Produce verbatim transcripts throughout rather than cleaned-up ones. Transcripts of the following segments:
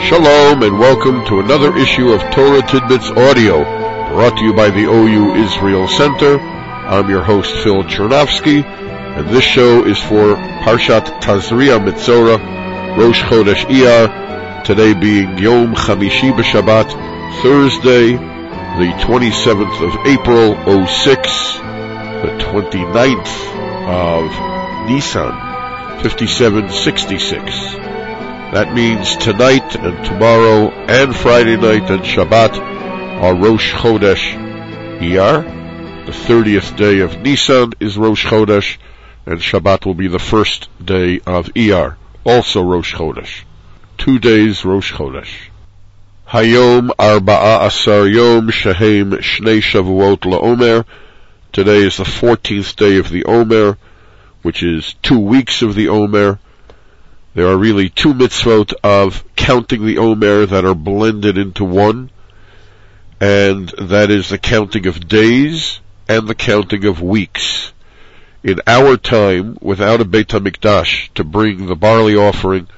Shalom and welcome to another issue of Torah Tidbits Audio, brought to you by the O U Israel Center. I'm your host Phil Chernovsky, and this show is for Parshat Tazria Mitzora, Rosh Chodesh Iyar, today being Yom Chamishi B'Shabbat, Thursday, the twenty-seventh of April, oh six, the twenty-ninth of Nisan, fifty-seven sixty-six. That means tonight and tomorrow and Friday night and Shabbat are Rosh Chodesh Iyar. The thirtieth day of Nisan is Rosh Chodesh, and Shabbat will be the first day of Iyar, also Rosh Chodesh. Two days Rosh Chodesh. Hayom Arba'a Asar Yom Shehem Shnei Shavuot LaOmer. Today is the fourteenth day of the Omer, which is two weeks of the Omer. There are really two mitzvot of counting the Omer that are blended into one, and that is the counting of days and the counting of weeks. In our time, without a Beit HaMikdash to bring the barley offering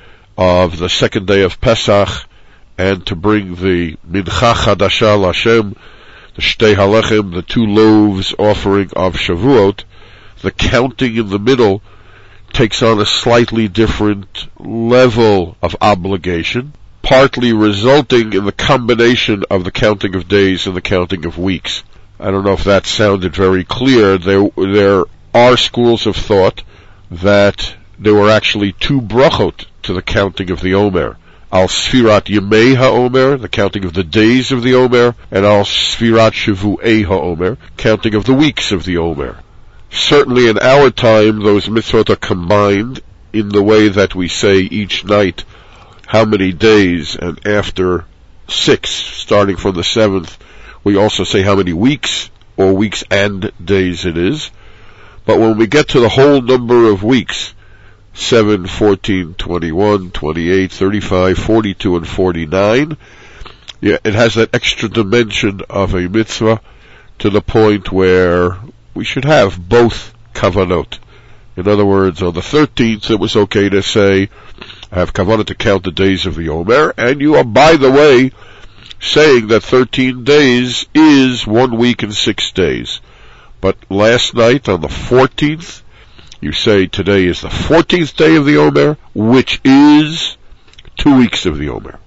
of the second day of Pesach, and to bring the Mincha Chadasha L'Hashem, the Shtei Halechem, the two loaves offering of Shavuot, the counting in the middle takes on a slightly different level of obligation, partly resulting in the combination of the counting of days and the counting of weeks. I don't know if that sounded very clear. There, there are schools of thought that there were actually two brachot to the counting of the Omer. Al Sfirat Yemei HaOmer, the counting of the days of the Omer, and Al Sfirat Shavu'ei HaOmer, counting of the weeks of the Omer. Certainly in our time, those mitzvot are combined in the way that we say each night how many days, and after six, starting from the seventh, we also say how many weeks, or weeks and days it is. But when we get to the whole number of weeks, seven, fourteen, twenty-one, twenty-eight, thirty-five, forty-two, and forty-nine, yeah, it has that extra dimension of a mitzvah to the point where we should have both kavanot. In other words, on the thirteenth it was okay to say, I have kavanah to count the days of the Omer, and you are, by the way, saying that thirteen days is one week and six days. But last night, on the fourteenth, you say today is the fourteenth day of the Omer, which is two weeks of the Omer.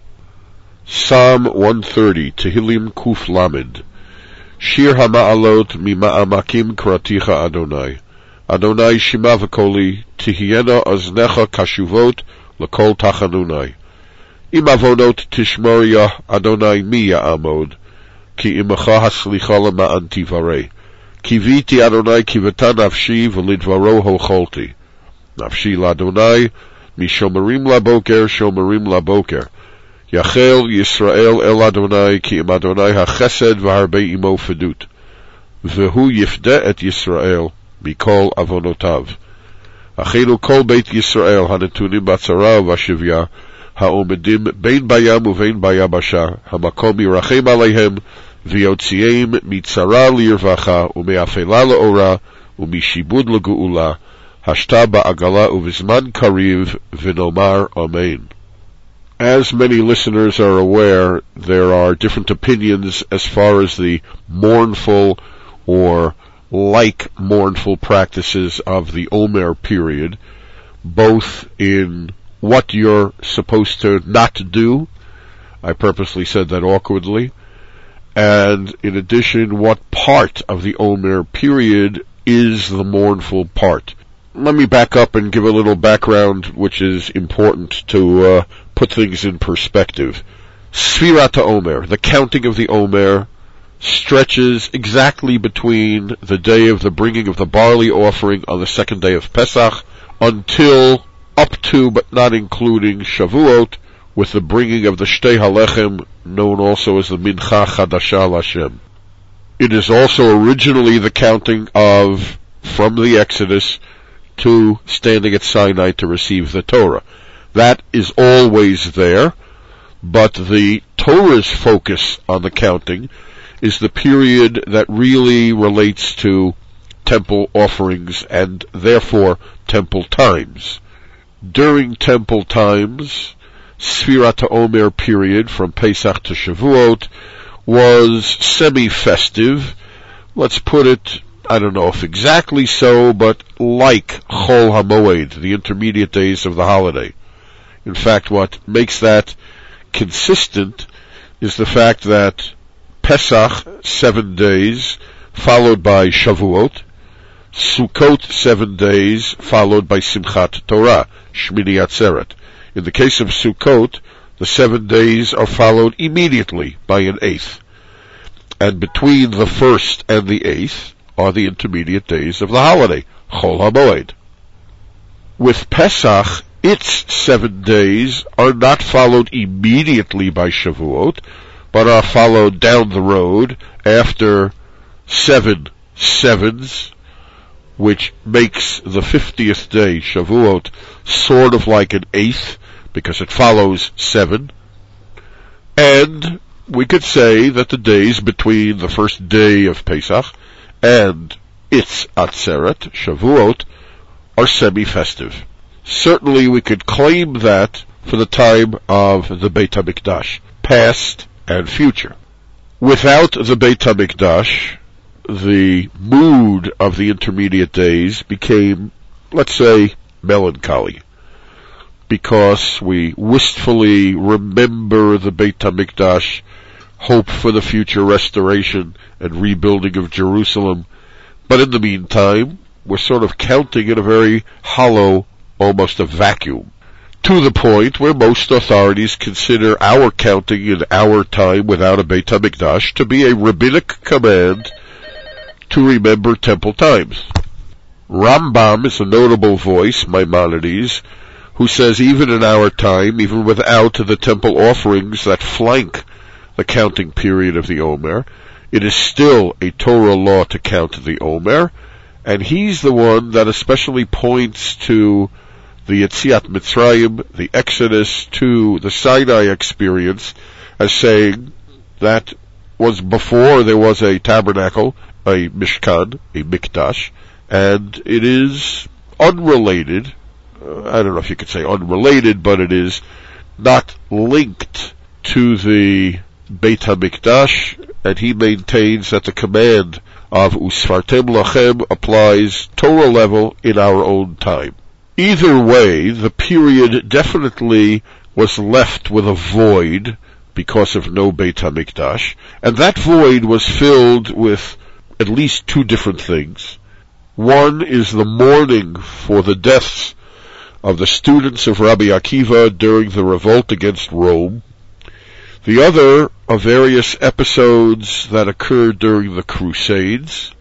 Psalm one thirty, Tehillim Kuf Lamed. Shir HaMa'alot Mima'amakim Kraticha Adonai. Adonai Shima V'koli, Tihiena Aznecha Kashuvot, L'kol Tachanunai. Im Avonot Tishmoria, Adonai Mi Ya'amod, Ki Imacha Haslicha L'ma'an Tivarei. Kiviti Adonai Kiveta Nafshi, V'lidvaro Hocholti. Nafshi L'Adonai, Mishomerim Laboker, Shomerim Laboker. Yachel Yisrael El Adonai, ki im Adonai hachesed v'harbe imo fedut. V'hu yifde et Yisrael, mikol avonotav. Achenu kol beit Yisrael, hanetunim batzara v'ashivya, ha'omedim bein bayam uvein bayabasha, hamakom yirachem aleihem, v'yotzieim mitzara lirvacha, ume'afela le'ora, u'mishibud le'geula, hashta ba'agala uvizman kariv, v'nomar amen. As many listeners are aware, there are different opinions as far as the mournful or like mournful practices of the Omer period, both in what you're supposed to not do. I purposely said that awkwardly. And in addition, what part of the Omer period is the mournful part. Let me back up and give a little background, which is important to uh, put things in perspective. Sfirat HaOmer, the counting of the Omer, stretches exactly between the day of the bringing of the barley offering on the second day of Pesach until up to, but not including, Shavuot, with the bringing of the Shtei Halechem, known also as the Mincha Chadasha L'Hashem. It is also originally the counting of, from the Exodus, to standing at Sinai to receive the Torah. That is always there, but the Torah's focus on the counting is the period that really relates to temple offerings and therefore temple times. During temple times, Sfirat HaOmer period from Pesach to Shavuot was semi-festive. Let's put it, I don't know if exactly so, but like Chol HaMoed, the intermediate days of the holiday. In fact, what makes that consistent is the fact that Pesach, seven days, followed by Shavuot, Sukkot, seven days, followed by Simchat Torah, Shmini Atzeret. In the case of Sukkot, the seven days are followed immediately by an eighth. And between the first and the eighth are the intermediate days of the holiday, Chol HaMoed. With Pesach, its seven days are not followed immediately by Shavuot, but are followed down the road after seven sevens, which makes the fiftieth day, Shavuot, sort of like an eighth, because it follows seven. And we could say that the days between the first day of Pesach and its Atzeret, Shavuot, are semi-festive. Certainly we could claim that for the time of the Beit HaMikdash, past and future. Without the Beit HaMikdash, the mood of the intermediate days became, let's say, melancholy, because we wistfully remember the Beit HaMikdash, hope for the future restoration and rebuilding of Jerusalem, but in the meantime, we're sort of counting in a very hollow, almost a vacuum, to the point where most authorities consider our counting in our time without a Beit HaMikdash to be a rabbinic command to remember temple times. Rambam is a notable voice, Maimonides, who says even in our time, even without the temple offerings that flank the counting period of the Omer, it is still a Torah law to count the Omer, and he's the one that especially points to the Yetziat Mitzrayim, the Exodus, to the Sinai experience, as saying that was before there was a tabernacle, a Mishkan, a Mikdash, and it is unrelated, uh, I don't know if you could say unrelated, but it is not linked to the Beit HaMikdash, and he maintains that the command of Usfartem Lachem applies Torah level in our own time. Either way, the period definitely was left with a void because of no Beit HaMikdash, and that void was filled with at least two different things. One is the mourning for the deaths of the students of Rabbi Akiva during the revolt against Rome. The other are various episodes that occurred during the Crusades,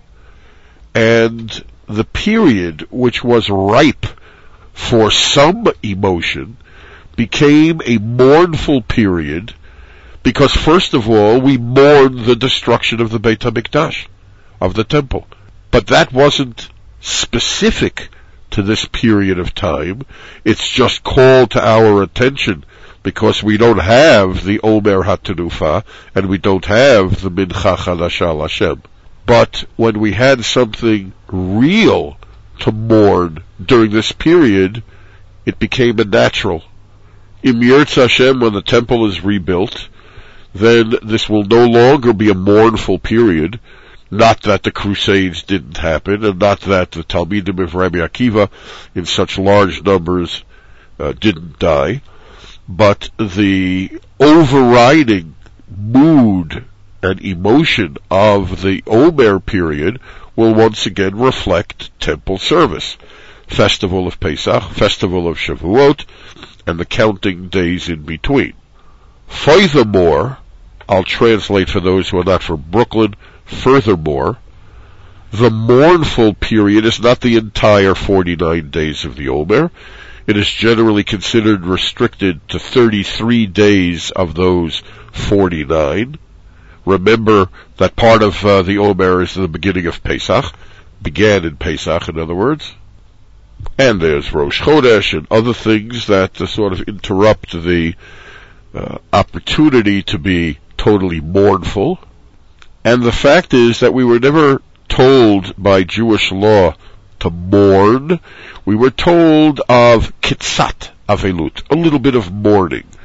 and the period which was ripe for some emotion became a mournful period because, first of all, we mourn the destruction of the Beit HaMikdash, of the temple. But that wasn't specific to this period of time. It's just called to our attention because we don't have the Omer HaTenufa and we don't have the Mincha Chadasha Hashem. But when we had something real to mourn during this period, it became a natural. Im Yirtz Hashem, when the temple is rebuilt, then this will no longer be a mournful period. Not that the Crusades didn't happen, and not that the Talmidim of Rabbi Akiva in such large numbers uh, didn't die, but the overriding mood and emotion of the Omer period will once again reflect temple service, festival of Pesach, festival of Shavuot, and the counting days in between. Furthermore, I'll translate for those who are not from Brooklyn, furthermore, the mournful period is not the entire forty-nine days of the Omer. It is generally considered restricted to thirty-three days of those forty-nine. Remember that part of uh, the Omer is the beginning of Pesach, began in Pesach, in other words. And there's Rosh Chodesh and other things that uh, sort of interrupt the uh, opportunity to be totally mournful. And the fact is that we were never told by Jewish law to mourn. We were told of kitzat avelut, a little bit of mourning.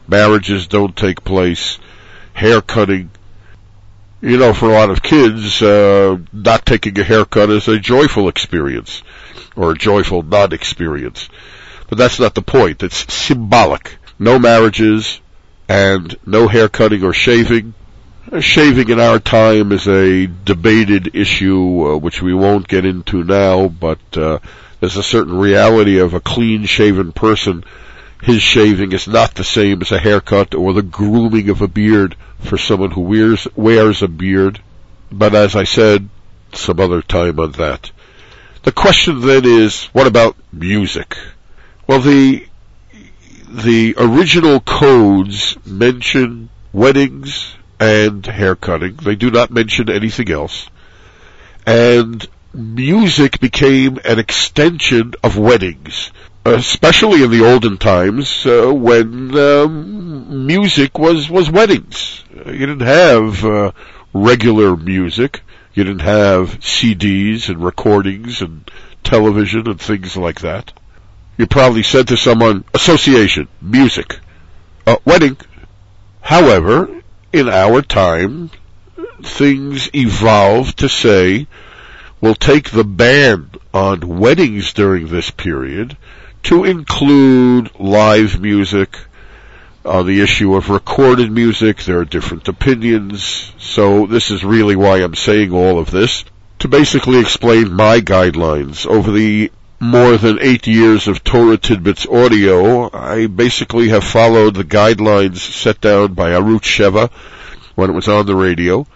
marriages don't take place, hair cutting. You know, for a lot of kids, uh, not taking a haircut is a joyful experience, or a joyful non-experience. But that's not the point. It's symbolic. No marriages, and no hair cutting or shaving. Shaving in our time is a debated issue, uh, which we won't get into now, but uh, there's a certain reality of a clean-shaven person. His shaving is not the same as a haircut or the grooming of a beard for someone who wears, wears a beard. But as I said, some other time on that. The question then is, what about music? Well, the the original codes mention weddings and haircutting. They do not mention anything else. And music became an extension of weddings, especially in the olden times, uh, when um, music was, was weddings. You didn't have uh, regular music. You didn't have C Ds and recordings and television and things like that. You probably said to someone, association, music, uh, wedding. However, in our time, things evolved to say, we'll take the ban on weddings during this period to include live music. On the issue of recorded music, there are different opinions, so this is really why I'm saying all of this, to basically explain my guidelines. Over the more than eight years of Torah Tidbits audio, I basically have followed the guidelines set down by Arutz Sheva when it was on the radio,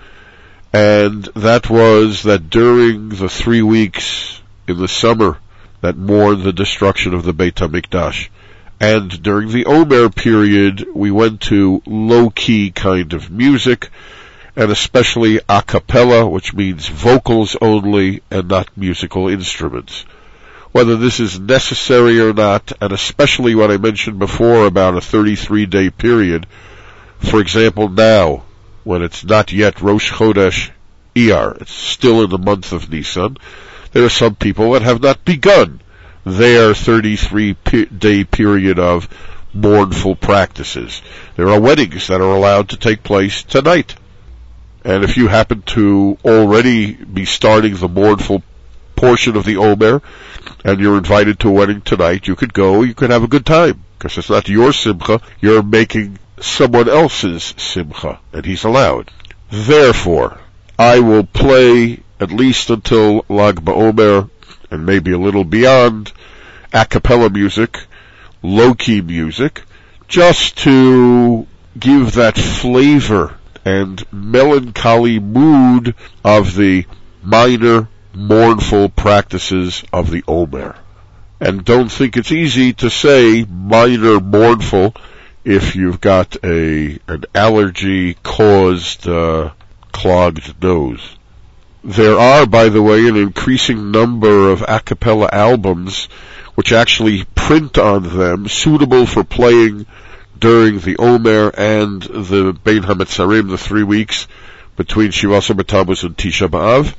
and that was that during the three weeks in the summer that mourned the destruction of the Beit HaMikdash, and during the Omer period, we went to low-key kind of music, and especially a cappella, which means vocals only and not musical instruments. Whether this is necessary or not, and especially what I mentioned before about a thirty-three day period, for example now, when it's not yet Rosh Chodesh Iyar, it's still in the month of Nisan, there are some people that have not begun their thirty-three day period of mournful practices. There are weddings that are allowed to take place tonight. And if you happen to already be starting the mournful portion of the Omer, and you're invited to a wedding tonight, you could go, you could have a good time, because it's not your simcha, you're making someone else's simcha, and he's allowed. Therefore, I will play, at least until Lag BaOmer, and maybe a little beyond, a cappella music, low-key music, just to give that flavor and melancholy mood of the minor mournful practices of the Omer. And don't think it's easy to say minor mournful if you've got a an allergy-caused uh, clogged nose. There are, by the way, an increasing number of a cappella albums which actually print on them, suitable for playing during the Omer and the Bein HaMetzarim, the three weeks between Shivasa B'Tammuz and Tisha B'Av,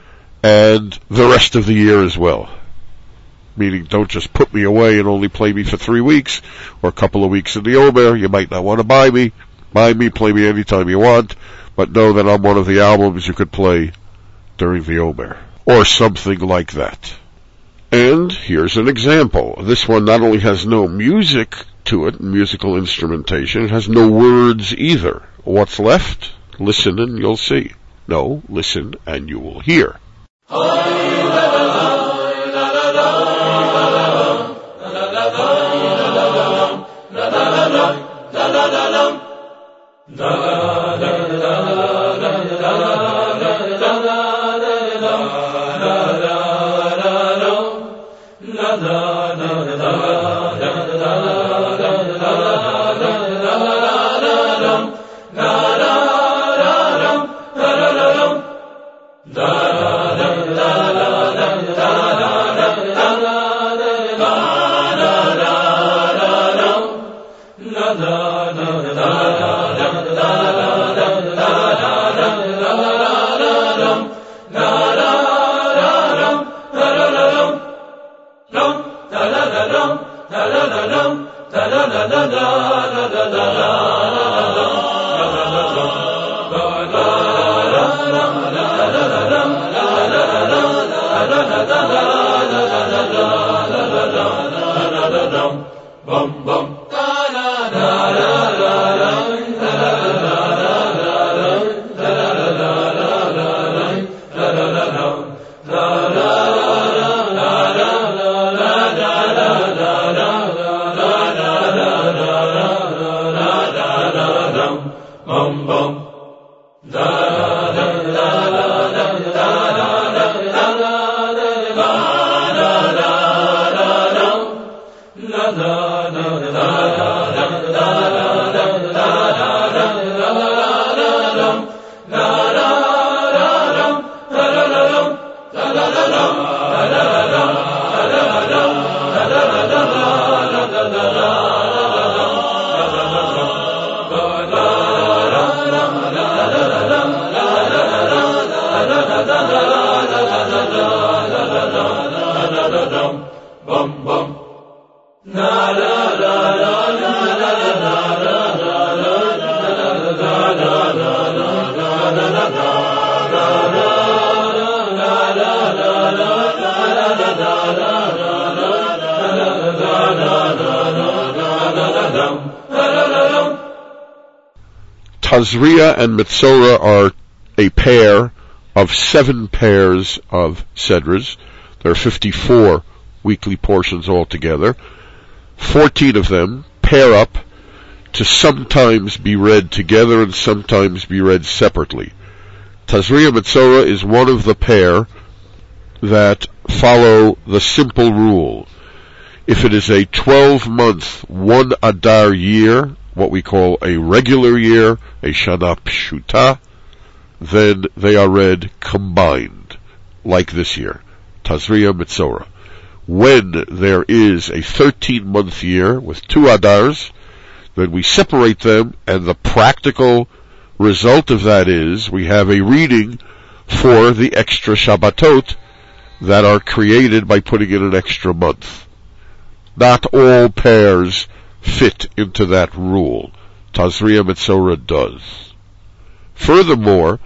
and the rest of the year as well. Meaning, don't just put me away and only play me for three weeks, or a couple of weeks in the Omer. You might not want to buy me. Buy me, play me anytime you want, but know that I'm one of the albums you could play during the Omer, or something like that. And here's an example. This one not only has no music to it, musical instrumentation, it has no words either. What's left? Listen and you'll see. No, listen and you will hear. Dum, da da da dum. Tazria and Metzora are a pair of seven pairs of Sedras. There are fifty-four weekly portions altogether. Fourteen of them pair up to sometimes be read together and sometimes be read separately. Tazria Metzora is one of the pair that follow the simple rule. If it is a twelve-month, one Adar year, what we call a regular year, a Shana Pshuta, then they are read combined, like this year, Tazria Metzora. When there is a thirteen-month year with two Adars, then we separate them, and the practical result of that is we have a reading for the extra Shabbatot that are created by putting in an extra month. Not all pairs fit into that rule. Tazria Metzora does. Furthermore,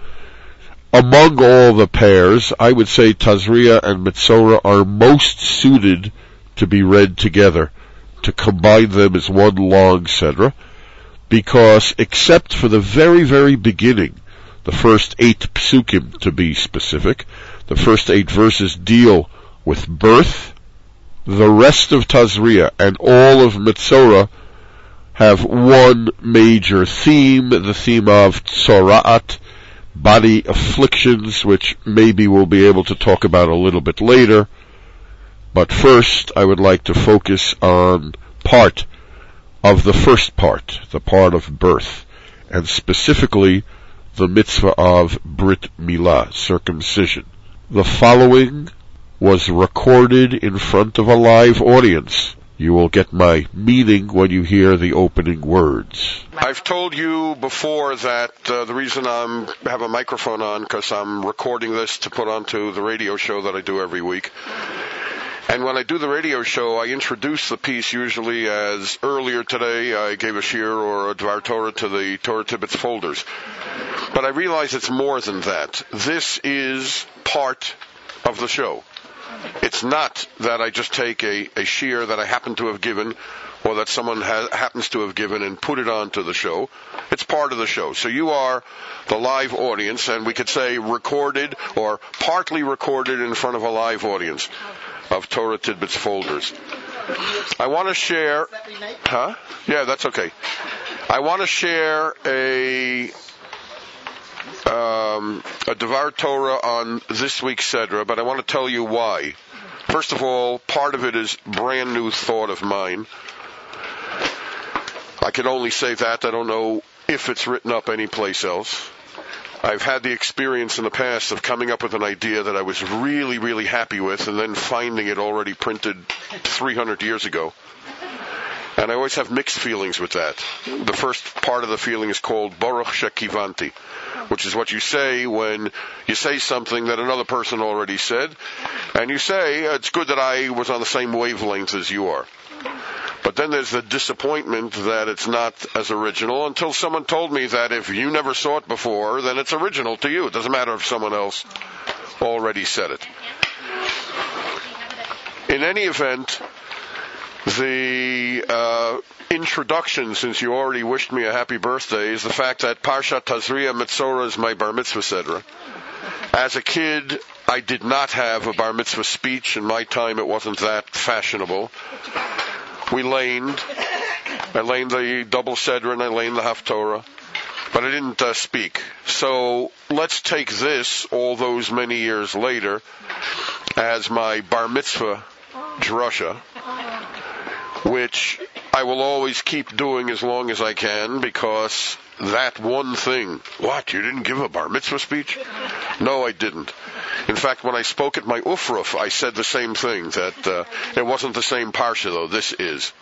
among all the pairs, I would say Tazria and Metzora are most suited to be read together, to combine them as one long Sedra, because except for the very, very beginning, the first eight psukim to be specific, the first eight verses deal with birth, the rest of Tazria and all of Metzora have one major theme, the theme of Tzora'at, body afflictions, which maybe we'll be able to talk about a little bit later. But first, I would like to focus on part of the first part, the part of birth, and specifically the mitzvah of Brit Milah, circumcision. The following was recorded in front of a live audience. You will get my meaning when you hear the opening words. I've told you before that uh, the reason I have a microphone on because I'm recording this to put onto the radio show that I do every week. And when I do the radio show, I introduce the piece usually as earlier today I gave a shir or a Dvar Torah to the Torah Tibbetz folders. But I realize it's more than that. This is part of the show. It's not that I just take a, a shir that I happen to have given or that someone ha- happens to have given and put it onto the show. It's part of the show. So you are the live audience, and we could say recorded or partly recorded in front of a live audience of Torah Tidbits folders. I want to share... Huh? Yeah, that's okay. I want to share a... Um, a Devar Torah on this week's Sedra, but I want to tell you why. First of all, part of it is brand new thought of mine. I can only say that. I don't know if it's written up anyplace else. I've had the experience in the past of coming up with an idea that I was really, really happy with and then finding it already printed three hundred years ago. And I always have mixed feelings with that. The first part of the feeling is called Baruch Shekivanti, which is what you say when you say something that another person already said, and you say, it's good that I was on the same wavelength as you are. then there's the disappointment that it's not as original until someone told me that if you never saw it before, then it's original to you. It doesn't matter if someone else already said it. In any event, the uh, introduction, since you already wished me a happy birthday, is the fact that Parshat Tazria Metzora is my bar mitzvah sedra. As a kid, I did not have a bar mitzvah speech. In my time, it wasn't that fashionable. We laned. I laned the double sedra and I laned the haftorah, but I didn't uh, speak. So let's take this, all those many years later, as my bar mitzvah drasha, which I will always keep doing as long as I can, because that one thing. What, you didn't give a bar mitzvah speech? No, I didn't. In fact, when I spoke at my ufruf, I said the same thing, that uh, it wasn't the same parsha, though. This is.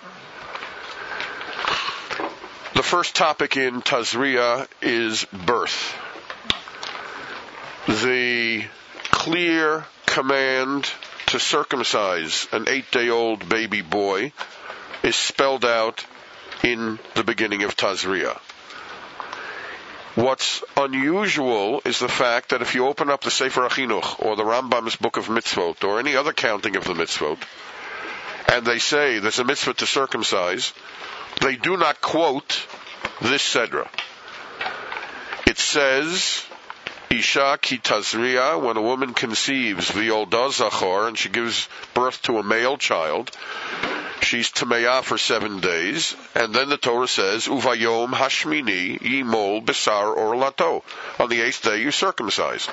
The first topic in Tazria is birth. The clear command to circumcise an eight-day-old baby boy is spelled out in the beginning of Tazria. What's unusual is the fact that if you open up the Sefer HaChinuch or the Rambam's Book of Mitzvot or any other counting of the Mitzvot, and they say there's a mitzvah to circumcise, they do not quote this Sedra. It says, Isha ki Tazria, when a woman conceives v'yolda zachor, and she gives birth to a male child, she's Tameya for seven days, and then the Torah says, Uvayom hashmini yimol besar or lato. On the eighth day you circumcise.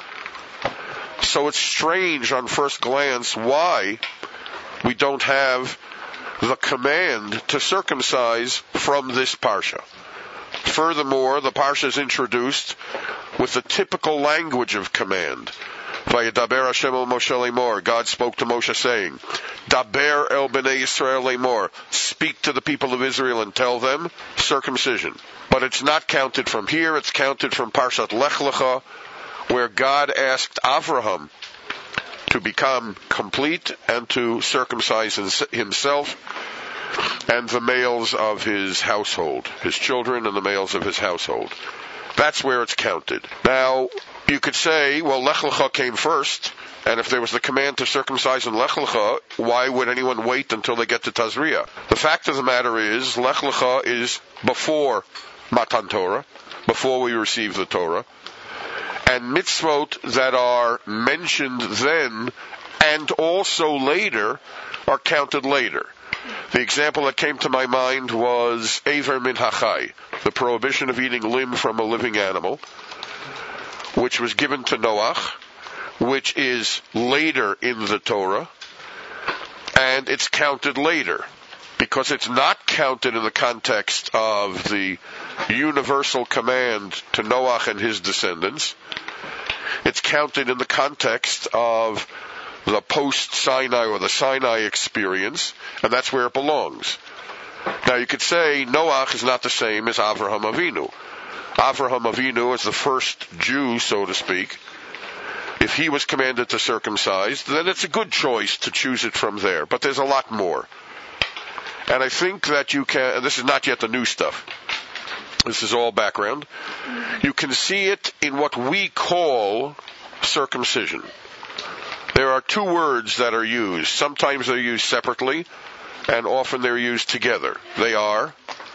So it's strange on first glance why we don't have the command to circumcise from this parsha. Furthermore, the parsha is introduced with the typical language of command. Vayedaber Hashem el Moshe lemor. God spoke to Moshe saying, Daber el bnei Yisrael lemor. Speak to the people of Israel and tell them circumcision. But it's not counted from here. It's counted from Parshat Lech Lecha, where God asked Avraham to become complete and to circumcise himself and the males of his household, his children and the males of his household. That's where it's counted. Now, you could say, well, Lech Lecha came first, and if there was the command to circumcise in Lech Lecha, why would anyone wait until they get to Tazria? The fact of the matter is, Lech Lecha is before Matan Torah, before we receive the Torah, and mitzvot that are mentioned then and also later are counted later. The example that came to my mind was Eiver min hachai, the prohibition of eating limb from a living animal, which was given to Noach, which is later in the Torah, and it's counted later, because it's not counted in the context of the universal command to Noach and his descendants. It's counted in the context of the post-Sinai or the Sinai experience, and that's where it belongs. Now you could say Noach is not the same as Avraham Avinu. Avraham Avinu is the first Jew, so to speak. If he was commanded to circumcise, then it's a good choice to choose it from there. But there's a lot more. And I think that you can, and this is not yet the new stuff. This is all background. You can see it in what we call circumcision. There are two words that are used. Sometimes they're used separately, and often they're used together. They are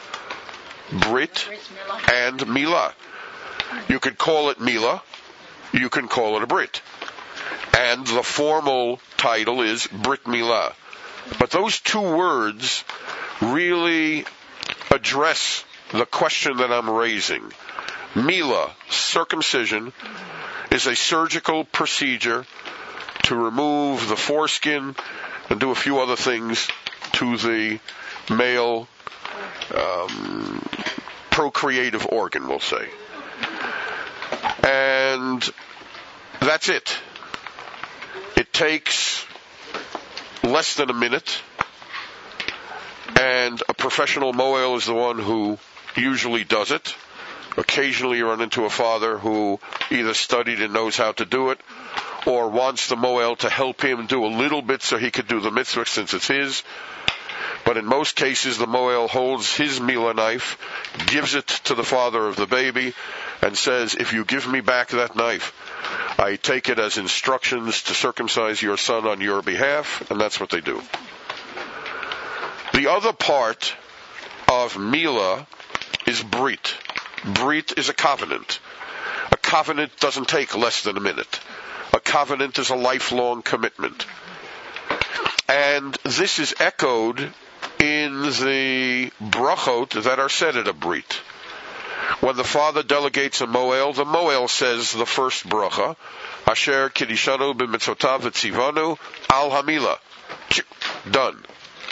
Brit and Milah. You could call it Milah. You can call it a Brit. And the formal title is Brit Milah. But those two words really address the question that I'm raising. Milah, circumcision, is a surgical procedure to remove the foreskin and do a few other things to the male um, procreative organ, we'll say. And that's it. It takes less than a minute, and a professional moel is the one who usually does it. Occasionally you run into a father who either studied and knows how to do it, or wants the moel to help him do a little bit so he could do the mitzvah since it's his. But in most cases, the Moel holds his Mila knife, gives it to the father of the baby, and says, if you give me back that knife, I take it as instructions to circumcise your son on your behalf, and that's what they do. The other part of Mila is Brit. Brit is a covenant. A covenant doesn't take less than a minute. A covenant is a lifelong commitment. And this is echoed in the brachot that are said at a Brit. When the father delegates a Moel, the Moel says the first bracha, Asher Kidishanu b'mitzvotav v'tzivanu al hamila. Done.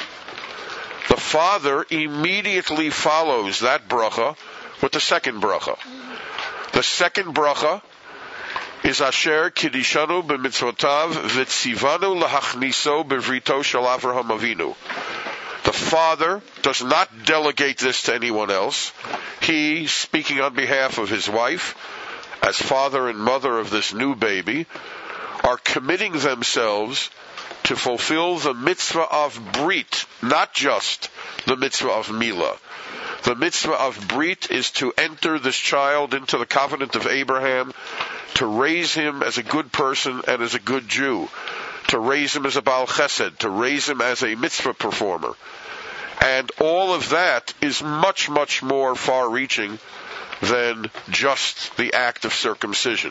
The father immediately follows that bracha with the second bracha. The second bracha is Asher Kidishanu b'mitzvotav v'tzivanu lahachniso b'vrito shel Avraham Avinu. The father does not delegate this to anyone else. He, speaking on behalf of his wife, as father and mother of this new baby, are committing themselves to fulfill the mitzvah of Brit, not just the mitzvah of Mila. The mitzvah of Brit is to enter this child into the covenant of Abraham, to raise him as a good person and as a good Jew, to raise him as a Baal Chesed, to raise him as a mitzvah performer. And all of that is much, much more far-reaching than just the act of circumcision.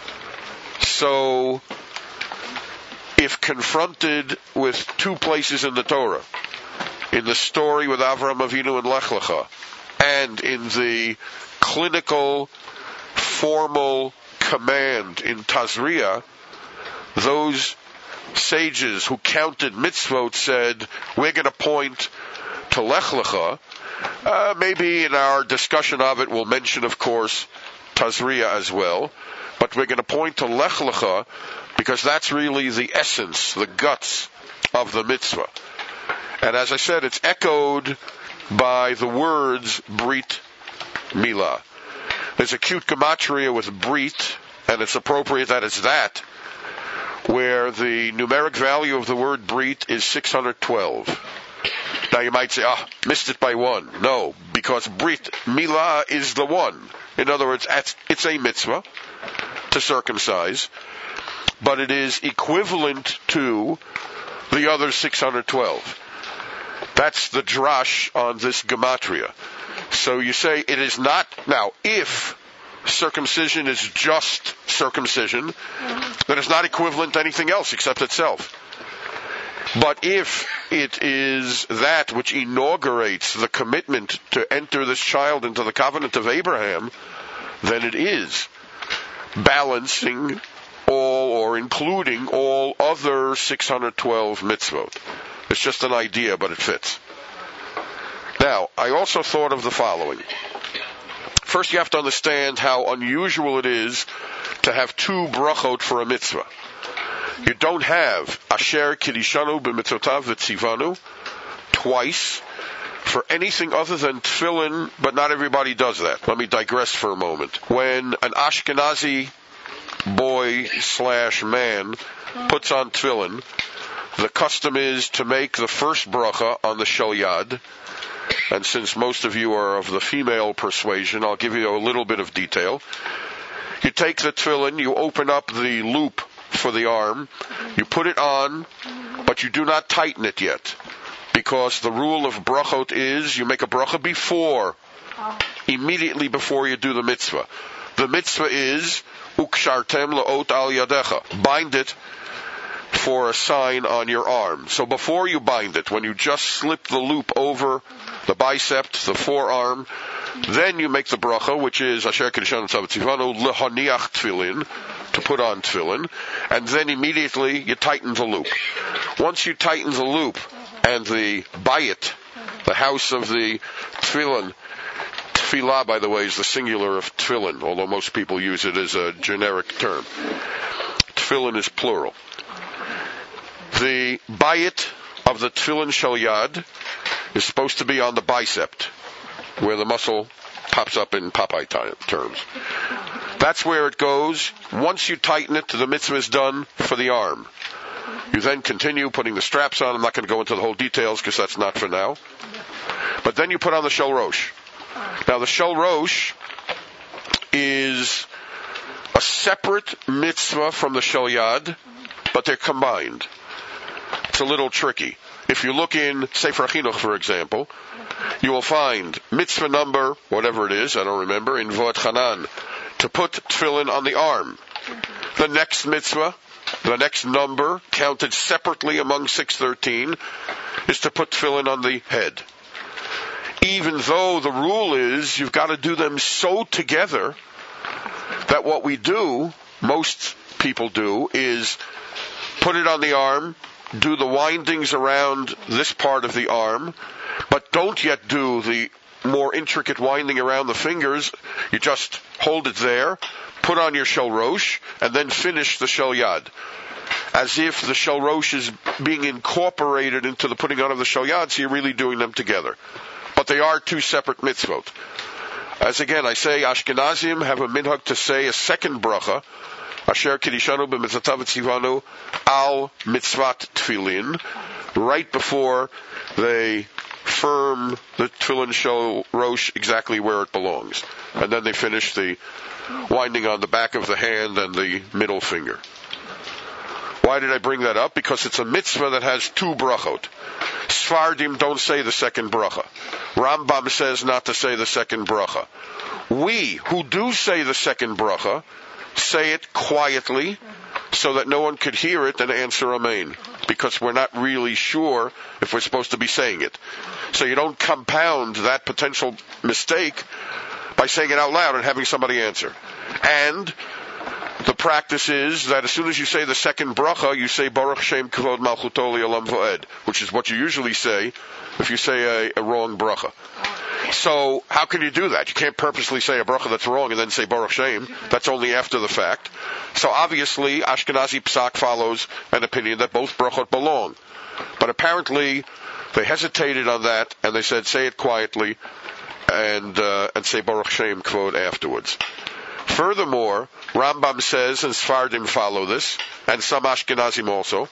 So, if confronted with two places in the Torah, in the story with Avraham Avinu and Lech Lecha, and in the clinical, formal command in Tazria, those sages who counted mitzvot said, we're going to point to Lech Lecha. Uh, maybe in our discussion of it we'll mention, of course, Tazria as well, but we're going to point to Lech Lecha because that's really the essence, the guts of the mitzvah. And as I said, it's echoed by the words Brit Mila. There's a cute gematria with Brit, and it's appropriate that it's that, where the numeric value of the word Brit is six hundred twelve. Now you might say, ah, oh, missed it by one. No, because Brit Mila is the one. In other words, it's a mitzvah to circumcise, but it is equivalent to the other six hundred twelve. That's the drash on this gematria. So you say it is not, now if circumcision is just circumcision, then it's not equivalent to anything else except itself. But if it is that which inaugurates the commitment to enter this child into the covenant of Abraham, then it is balancing all or including all other six hundred twelve mitzvot. It's just an idea, but it fits. Now, I also thought of the following. First, you have to understand how unusual it is to have two brachot for a mitzvah. You don't have Asher Kidishanu b'mitzvotav v'tzivanu twice for anything other than tefillin, but not everybody does that. Let me digress for a moment. When an Ashkenazi boy slash man puts on tefillin, the custom is to make the first bracha on the shel yad. And since most of you are of the female persuasion, I'll give you a little bit of detail. You take the tefillin, you open up the loop for the arm, you put it on, but you do not tighten it yet. Because the rule of brachot is you make a bracha before, immediately before you do the mitzvah. The mitzvah is, ukshartem la'ot al yadecha. Bind it for a sign on your arm. So before you bind it, when you just slip the loop over the bicep, the forearm, then you make the bracha, which is Asher Kidishanu Tzivanu lehaniach tefillin, to put on tefillin, and then immediately you tighten the loop. Once you tighten the loop, and the bayit, the house of the tefillin, tefillah, by the way, is the singular of tefillin, although most people use it as a generic term. Tefillin is plural. The bayit of the tefillin shel yad is supposed to be on the bicep, where the muscle pops up in Popeye terms. That's where it goes. Once you tighten it, the mitzvah is done for the arm. You then continue putting the straps on. I'm not going to go into the whole details because that's not for now. But then you put on the Shel Rosh. Now the Shel Rosh is a separate mitzvah from the Shel Yad, but they're combined. It's a little tricky. If you look in Sefer Chinuch, for example, you will find mitzvah number, whatever it is, I don't remember, in Vod Chanan, to put tefillin on the arm. The next mitzvah, the next number, counted separately among six thirteen, is to put tefillin on the head. Even though the rule is you've got to do them so together that what we do, most people do, is put it on the arm, do the windings around this part of the arm, but don't yet do the more intricate winding around the fingers. You just hold it there, put on your Shel Rosh, and then finish the Shel Yad. As if the Shel Rosh is being incorporated into the putting on of the Shel Yad, so you're really doing them together. But they are two separate mitzvot. As again, I say, Ashkenazim have a minhag to say a second bracha, Asher Kiddushanu b'mitzvatav tzivanu al mitzvat tefillin, right before they firm the tefillin Shel Rosh exactly where it belongs. And then they finish the winding on the back of the hand and the middle finger. Why did I bring that up? Because it's a mitzvah that has two brachot. Sfardim don't say the second bracha. Rambam says not to say the second bracha. We, who do say the second bracha, say it quietly so that no one could hear it and answer amen, because we're not really sure if we're supposed to be saying it. So you don't compound that potential mistake by saying it out loud and having somebody answer. And the practice is that as soon as you say the second bracha, you say Baruch Shem Kavod Malchuto Li'olam Va'ed, which is what you usually say if you say a, a wrong bracha. So how can you do that? You can't purposely say a bracha that's wrong and then say Baruch Shem. That's only after the fact. So obviously Ashkenazi Psak follows an opinion that both brachot belong. But apparently they hesitated on that and they said say it quietly and uh, and say Baruch Shem Kvod afterwards. Furthermore, Rambam says, and Sfardim follow this, and some Ashkenazim also,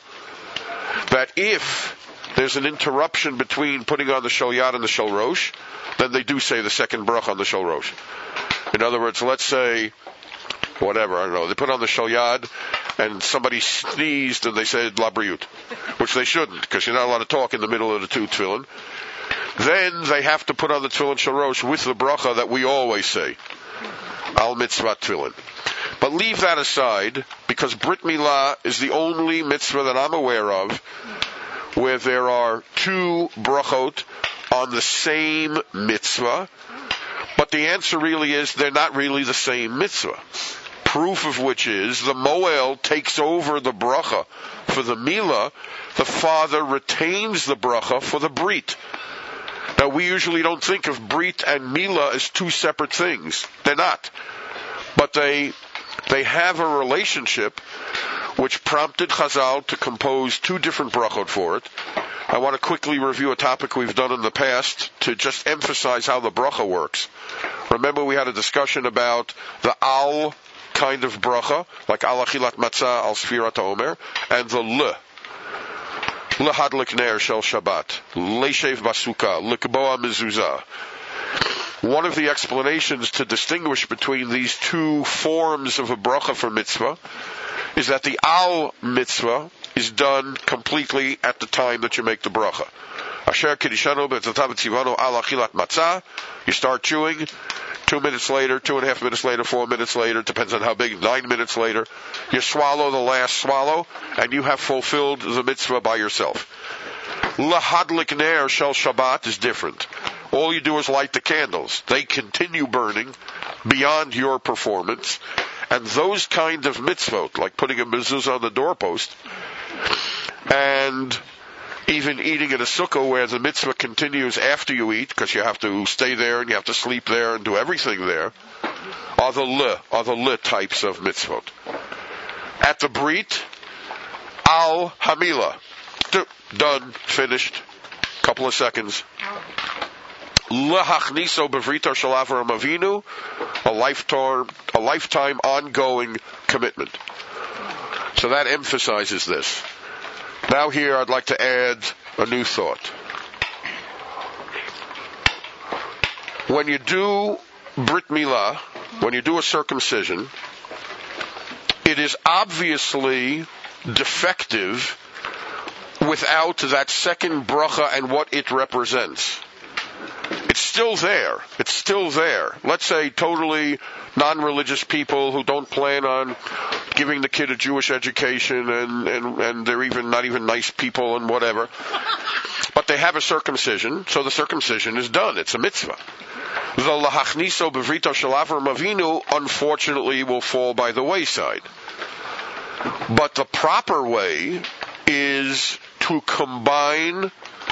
that if there's an interruption between putting on the Shel Yad and the Shel Rosh, then they do say the second bracha on the Shel Rosh. In other words, let's say, whatever, I don't know, they put on the Shel Yad, and somebody sneezed and they said La Briut, which they shouldn't, because you're not allowed to talk in the middle of the two tefillin. Then they have to put on the tefillin Shel Rosh with the bracha that we always say, Al Mitzvah Tefillin. But leave that aside, because Brit Milah is the only mitzvah that I'm aware of where there are two brachot on the same mitzvah, but the answer really is they're not really the same mitzvah. Proof of which is the Moel takes over the bracha for the Milah, the father retains the bracha for the Brit. Now we usually don't think of Brit and Milah as two separate things. They're not. But they they have a relationship which prompted Chazal to compose two different brachot for it. I want to quickly review a topic we've done in the past to just emphasize how the bracha works. Remember we had a discussion about the al kind of bracha, like al achilat matzah, al sfirat ha'omer, and the le. L'hadlik ner shel Shabbat, le'shev basuka, l'kboa mezuzah. One of the explanations to distinguish between these two forms of a bracha for mitzvah is that the al mitzvah is done completely at the time that you make the bracha. Asher kiddushanu b'tzatav tzivanu al achilat matzah. You start chewing. Two minutes later, two and a half minutes later, four minutes later, depends on how big, nine minutes later, you swallow the last swallow, and you have fulfilled the mitzvah by yourself. L'hadlik ner shel Shabbat is different. All you do is light the candles. They continue burning beyond your performance, and those kind of mitzvot, like putting a mezuzah on the doorpost, and even eating in a sukkah where the mitzvah continues after you eat, because you have to stay there and you have to sleep there and do everything there, are the le, are the le types of mitzvot. At the Brit, al hamila, done, finished, couple of seconds. L'hachniso bevritar shel Avram Avinu, a lifetime, a lifetime ongoing commitment. So that emphasizes this. Now here I'd like to add a new thought. When you do Brit Milah, when you do a circumcision, it is obviously defective without that second bracha and what it represents. It's still there. It's still there. Let's say totally non-religious people who don't plan on giving the kid a Jewish education and, and, and they're even not even nice people and whatever. But they have a circumcision, so the circumcision is done. It's a mitzvah. The lahachniso bevrito shel Avram Avinu unfortunately will fall by the wayside. But the proper way is to combine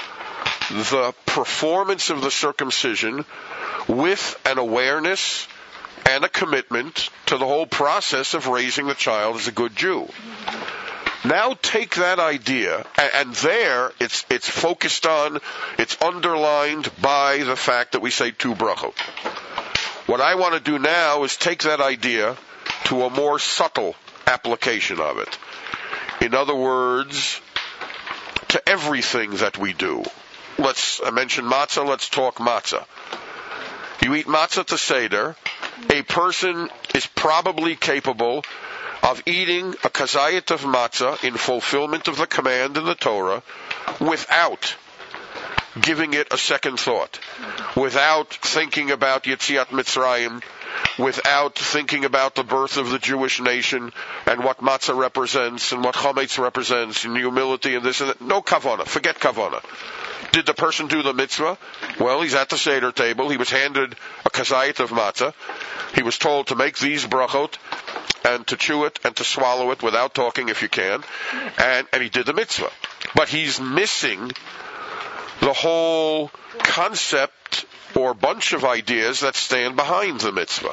the performance of the circumcision with an awareness and a commitment to the whole process of raising the child as a good Jew. Now take that idea, and there it's it's focused on, it's underlined by the fact that we say two brachot. What I want to do now is take that idea to a more subtle application of it. In other words, to everything that we do. Let's I mentioned matzah, let's talk matzah. You eat matzah to Seder, a person is probably capable of eating a kazayit of matzah in fulfillment of the command in the Torah without giving it a second thought, without thinking about Yetziat Mitzrayim, without thinking about the birth of the Jewish nation and what matzah represents and what chametz represents and humility and this and that. No kavanah. Forget kavanah. Did the person do the mitzvah? Well, he's at the Seder table. He was handed a kazayit of matzah. He was told to make these brachot and to chew it and to swallow it without talking if you can. And, and he did the mitzvah. But he's missing the whole concept or bunch of ideas that stand behind the mitzvah.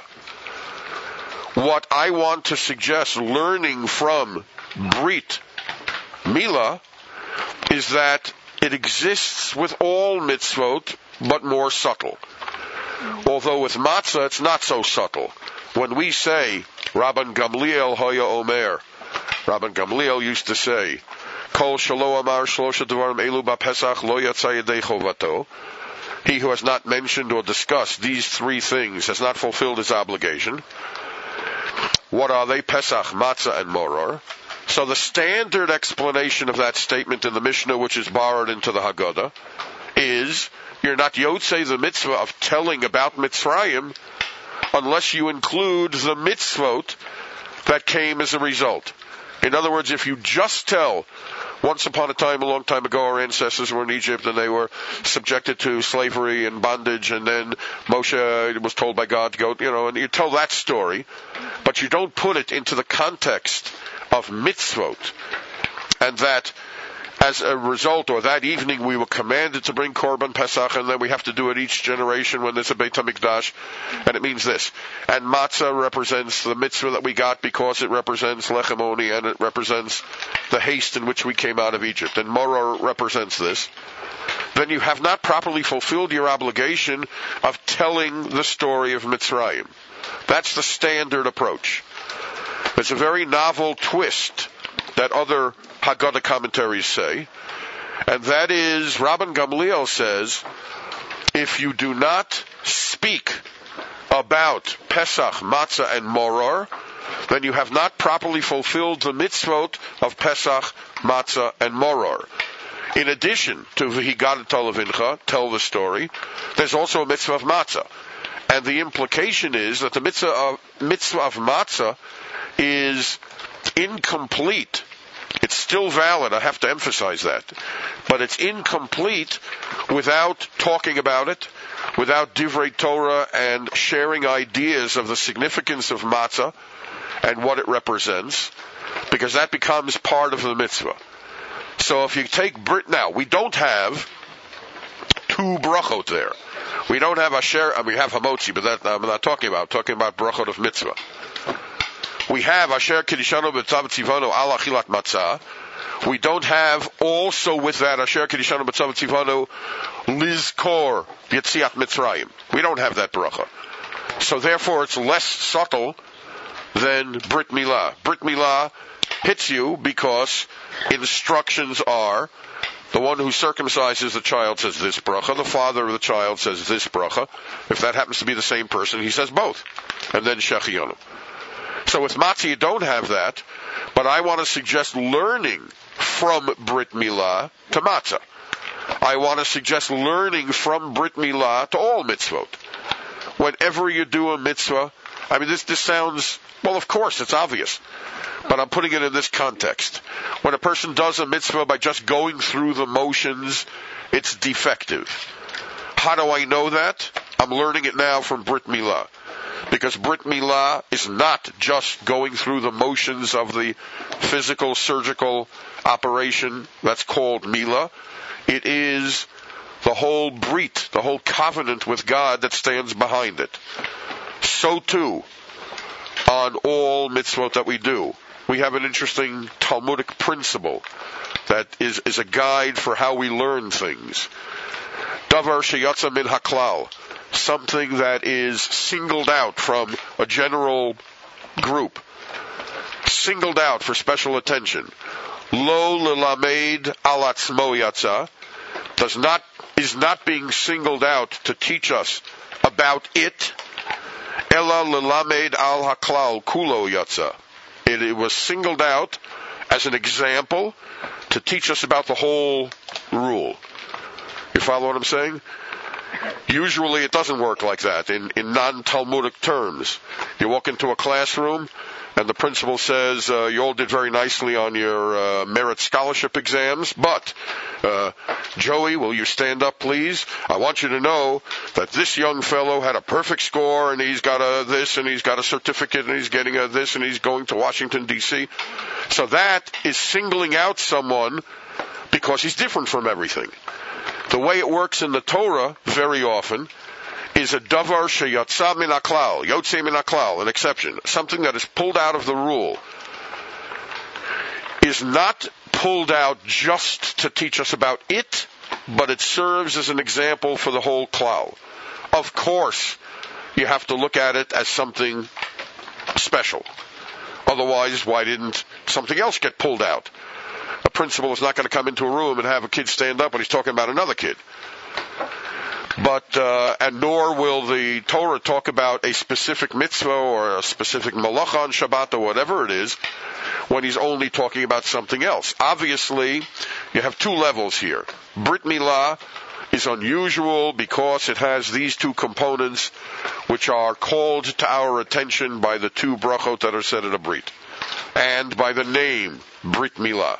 What I want to suggest learning from Brit Milah is that it exists with all mitzvot, but more subtle. Although with matzah, it's not so subtle. When we say, Rabban Gamliel Hoya Omer, Rabban Gamliel used to say, Kol Shalo Amar Shlosha Devarim Elu Ba'Pesach Lo Yatsa Yedei Chovato. He who has not mentioned or discussed these three things has not fulfilled his obligation. What are they? Pesach, Matzah, and Moror. So the standard explanation of that statement in the Mishnah, which is borrowed into the Haggadah, is you're not yotzei the mitzvah of telling about Mitzrayim unless you include the mitzvot that came as a result. In other words, if you just tell, once upon a time, a long time ago, our ancestors were in Egypt and they were subjected to slavery and bondage, and then Moshe was told by God to go, you know, and you tell that story, but you don't put it into the context of mitzvot, and that as a result, or that evening, we were commanded to bring Korban Pesach, and then we have to do it each generation when there's a Beit HaMikdash, and it means this. And matzah represents the mitzvah that we got because it represents Lechem Oni, and it represents the haste in which we came out of Egypt, and Moror represents this. Then you have not properly fulfilled your obligation of telling the story of Mitzrayim. That's the standard approach. It's a very novel twist that other Haggadah commentaries say, and that is, Rabban Gamliel says, if you do not speak about Pesach, Matzah, and Moror, then you have not properly fulfilled the mitzvot of Pesach, Matzah, and Moror. In addition to V'higadat Levincha, tell the story, there's also a mitzvah of Matzah. And the implication is that the mitzvah of, mitzvah of Matzah is incomplete. It's still valid, I have to emphasize that. But it's incomplete without talking about it, without divrei Torah and sharing ideas of the significance of matzah and what it represents, because that becomes part of the mitzvah. So if you take Brit, now, we don't have two brachot there. We don't have asher, I mean, we have hamotzi, but that I'm not talking about. I'm talking about brachot of mitzvah. We have Asher Kedishanu B'Tzav Tzivanu Al Achilat Matzah. We don't have also with that Asher Kedishanu B'Tzav Tzivanu Lizkor Yetziat Mitzrayim. We don't have that bracha. So therefore it's less subtle than Brit Milah. Brit Milah hits you because instructions are, the one who circumcises the child says this bracha, the father of the child says this bracha. If that happens to be the same person, he says both. And then Shechianu. So with matzah you don't have that, but I want to suggest learning from Brit Milah to matzah. I want to suggest learning from Brit Milah to all mitzvot. Whenever you do a mitzvah, I mean this, this sounds, well of course it's obvious, but I'm putting it in this context. When a person does a mitzvah by just going through the motions, it's defective. How do I know that? I'm learning it now from Brit Milah. Because Brit Milah is not just going through the motions of the physical, surgical operation that's called Milah. It is the whole brit, the whole covenant with God that stands behind it. So too, on all mitzvot that we do, we have an interesting Talmudic principle that is, is a guide for how we learn things. Davar sheyatza min haklal, something that is singled out from a general group, singled out for special attention. Lo lelamed al atzmo yatza, does not, is not being singled out to teach us about it. Ela lelamed al haklal kulo yatza. It, it was singled out as an example to teach us about the whole rule. You follow what I'm saying? Usually it doesn't work like that in, in non-Talmudic terms. You walk into a classroom and the principal says, uh, you all did very nicely on your uh, merit scholarship exams, but uh, Joey, will you stand up please? I want you to know that this young fellow had a perfect score and he's got a this and he's got a certificate and he's getting a this and he's going to Washington, D C So that is singling out someone because he's different from everything. The way it works in the Torah very often is a davar sheyatza min haklal, yotze min haklal, an exception, something that is pulled out of the rule, is not pulled out just to teach us about it, but it serves as an example for the whole klal. Of course, you have to look at it as something special. Otherwise, why didn't something else get pulled out? A principal is not going to come into a room and have a kid stand up when he's talking about another kid. But, uh, and nor will the Torah talk about a specific mitzvah or a specific malacha on Shabbat or whatever it is when he's only talking about something else. Obviously, you have two levels here. Brit Milah is unusual because it has these two components which are called to our attention by the two brachot that are said in a Brit and by the name Brit Milah.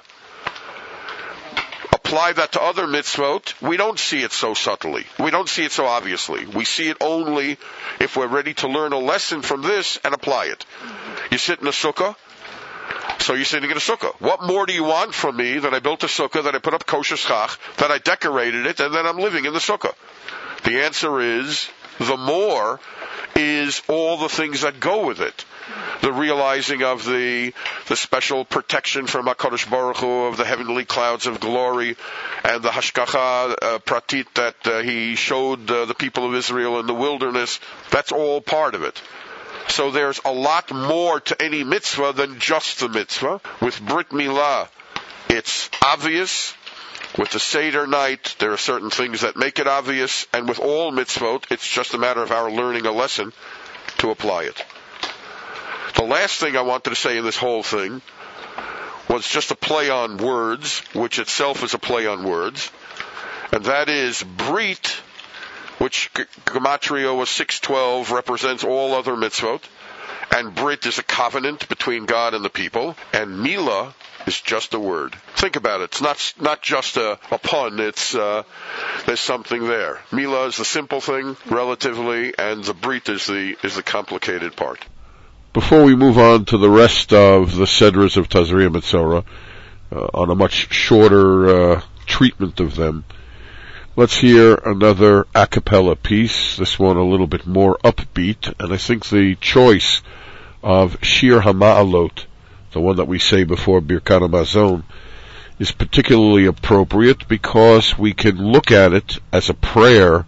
Apply that to other mitzvot, we don't see it so subtly. We don't see it so obviously. We see it only if we're ready to learn a lesson from this and apply it. You sit in a sukkah, so you're sitting in a sukkah. What more do you want from me that I built a sukkah, that I put up kosher schach, that I decorated it, and then I'm living in the sukkah? The answer is, the more is all the things that go with it. The realizing of the the special protection from HaKadosh Baruch Hu, of the heavenly clouds of glory, and the hashgacha uh, pratit that uh, he showed uh, the people of Israel in the wilderness. That's all part of it. So there's a lot more to any mitzvah than just the mitzvah. With Brit Milah, it's obvious. With the Seder night, there are certain things that make it obvious. And with all mitzvot, it's just a matter of our learning a lesson to apply it. The last thing I wanted to say in this whole thing was just a play on words, which itself is a play on words. And that is Brit, which Gematria was six twelve, represents all other mitzvot. And Brit is a covenant between God and the people. And Milah is just a word. Think about it. It's not not just a, a pun. It's uh, there's something there. Milah is the simple thing, relatively, and the Brit is the is the complicated part. Before we move on to the rest of the Sedras of Tazria Metzora, uh, on a much shorter uh, treatment of them, let's hear another a cappella piece, this one a little bit more upbeat, and I think the choice of Shir HaMa'alot, the one that we say before Birkat HaMazon, is particularly appropriate because we can look at it as a prayer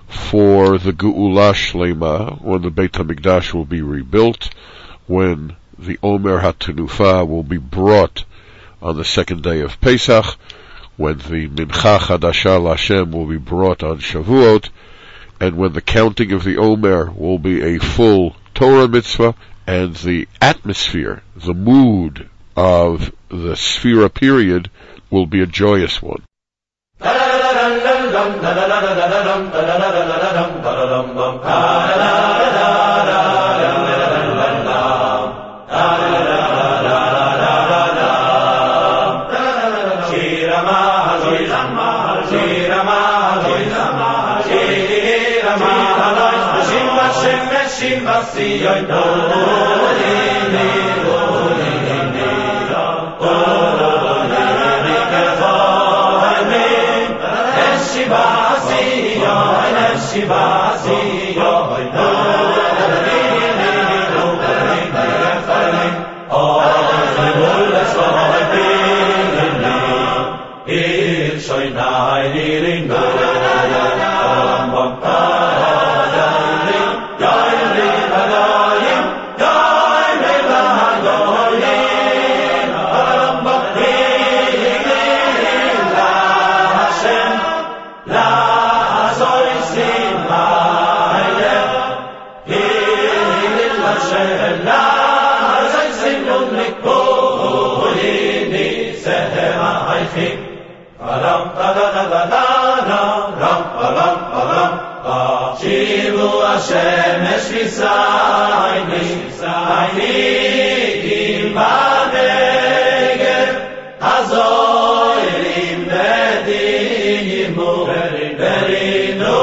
for the Geula Shlema, when the Beit HaMikdash will be rebuilt, when the Omer HaTenufa will be brought on the second day of Pesach, when the Mincha Chadasha L'Hashem will be brought on Shavuot, and when the counting of the Omer will be a full Torah mitzvah, and the atmosphere, the mood of the Sphira period will be a joyous one. Shemesh Visayni, Visayni, Gimanegev, Hazoirim Bedimu, Berinu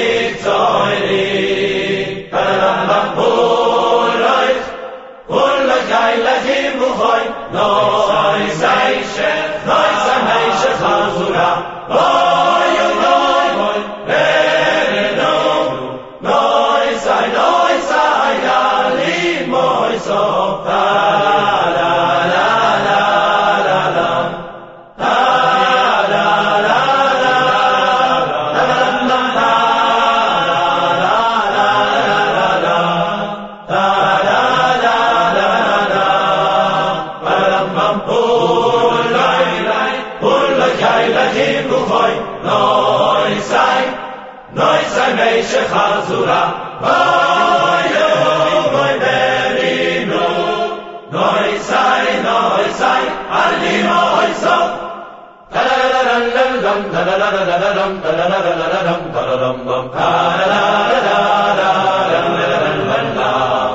Yitzoirim, Karambam Puloich, Puloich Ailachim Buchoy, Noi Zayshe, Noi Zameishe Chazura, Oy, Oy, Oy, Berinu, Noi Zay, Noi Zay, Ali Moi So, La La La La La La, La La La La La, La La La La La, Parambam Pulai, Pulai Kailachim Buchoy, Noi Zay, Noi Zay Meishe Chazura, Oy, Oy, Berinu, Noi Zay, Noi Zay, Ali Moi So, Ta-da-da-da-dum, ta-da-da-da-da-dum, ta-da-da-da-da-dum, ta-da-dum-dum, ta-da-da-da-da-da-da-da-da-da-da-da,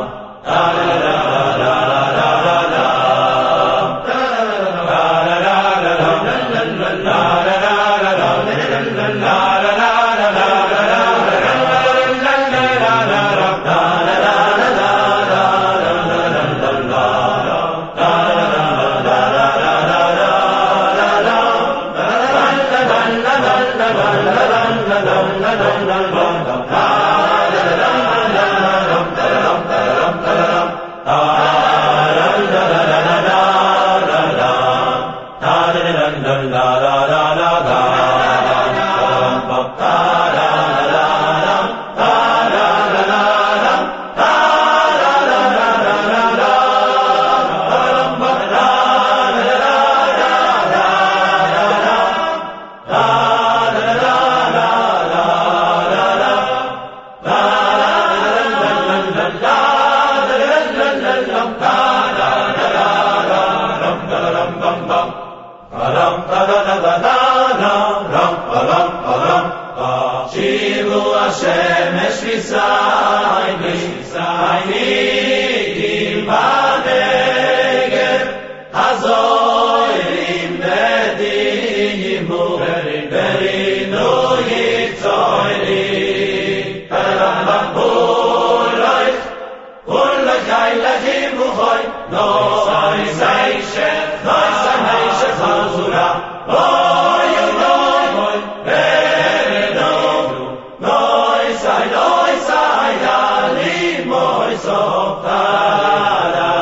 Noi Zay, Noi Zay, Ali Moi So, Ta-da.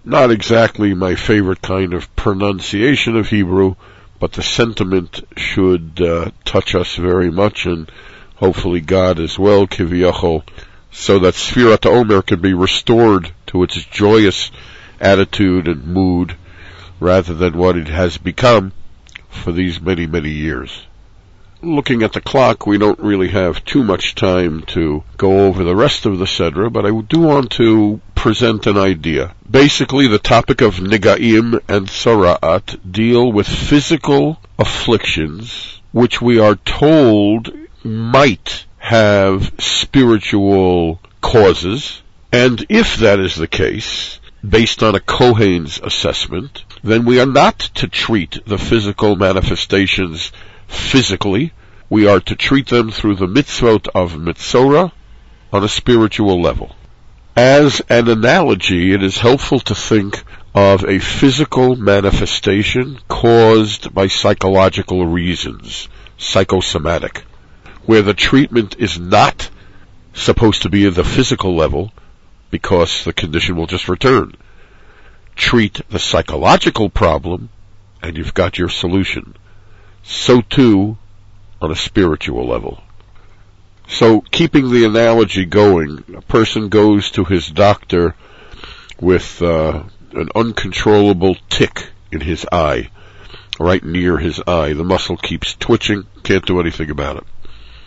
Not exactly my favorite kind of pronunciation of Hebrew, but the sentiment should uh, touch us very much, and hopefully God as well, Kiviyachol, so that Sfirat Omer can be restored to its joyous attitude and mood, rather than what it has become for these many, many years. Looking at the clock, we don't really have too much time to go over the rest of the Sedra, but I do want to present an idea. Basically, the topic of Negaim and Tzara'at deal with physical afflictions, which we are told might have spiritual causes, and if that is the case, based on a Kohen's assessment, then we are not to treat the physical manifestations physically. We are to treat them through the mitzvot of Mitzorah on a spiritual level. As an analogy, it is helpful to think of a physical manifestation caused by psychological reasons, psychosomatic, where the treatment is not supposed to be at the physical level because the condition will just return. Treat the psychological problem and you've got your solution. So too on a spiritual level. So keeping the analogy going, a person goes to his doctor with uh, an uncontrollable tick in his eye, right near his eye. The muscle keeps twitching, can't do anything about it.